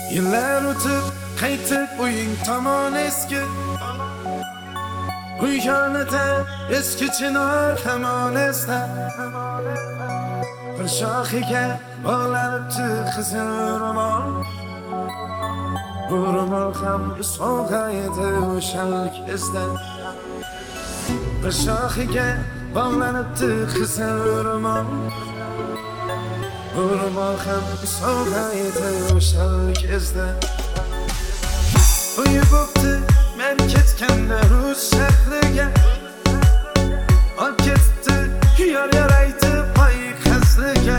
Yıllar o'tib qaytib o'ying tomon eski uy yonida eski chinor hamon esda bir shoxiga bog'lanibdi qizil ro'mol. Bu ro'mol ham sovg'a edi o'shal kezda. Bir shoxiga bog'lanibdi qizil ro'mol. Bu ro'mol ham sovg'a edi o'shal kezda. To'yi bo'pti men ketganda rus shahriga, olib ketdi yor aytib oy qasriga.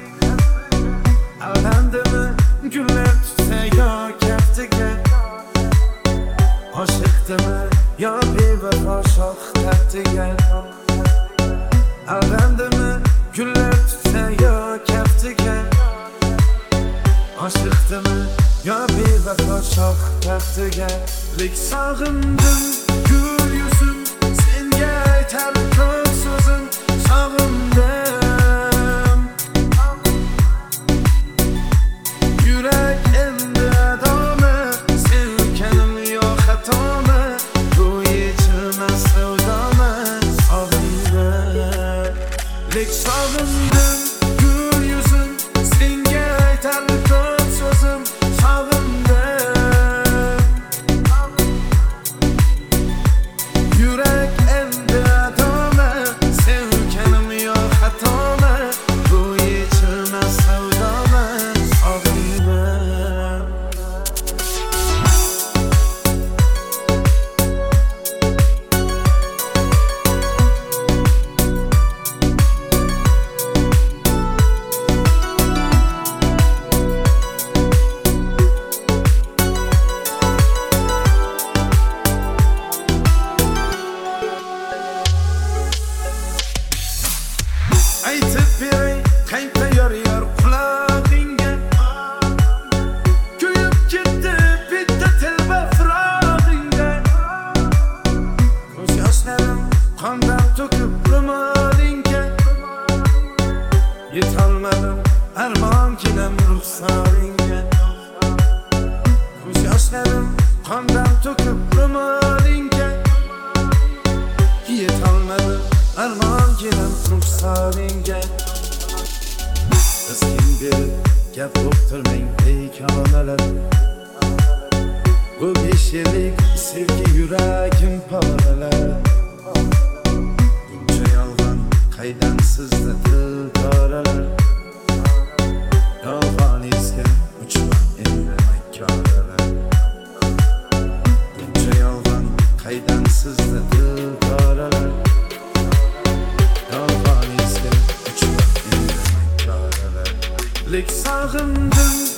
Aldandimi gullar tutsa yo kaftiga, oshiqdimi yo bevafo shoh taxtiga. Aldandimi gullar tutsa yo kaftiga, oshiqdimi yo bevafo shoh taxtiga. Lek sog'indim gul yuzim, senga aytar ko'p so'zim. Sog'indim yurak endi adomi, sevganim yo xatomi, bu yechilmas savdomi. Sog'indim lek sog'indim gul yuzim, senga aytar ko'p so'zim. Yurak endi adomi, sevganim yo xatomi, bu yechilmas savdomi. Sog'indim aytib beray qayta yor qulog'ingga, kuyib ketdi bitta telba firog'ingga. Ko'z yoshlarim qondan to'kib ro'molingga, yetolmadim armon kelam ruxsoringga. Ko'z yoshlarim qondan to'kib ro'molingga, yetolmadim armon kelam ruxsoringga. Biz kim berib gap uqtirmang bekonalar, bu 5 yillik sevgi yuragim poralar. Buncha yolg'on qaydan sizda dil poralar, yolg'oningizga uchman endi makkoralar. Buncha yolg'on qaydan sizda dil poralar, yolg'oningizga uchman endi makkoralar. Lek sog'indim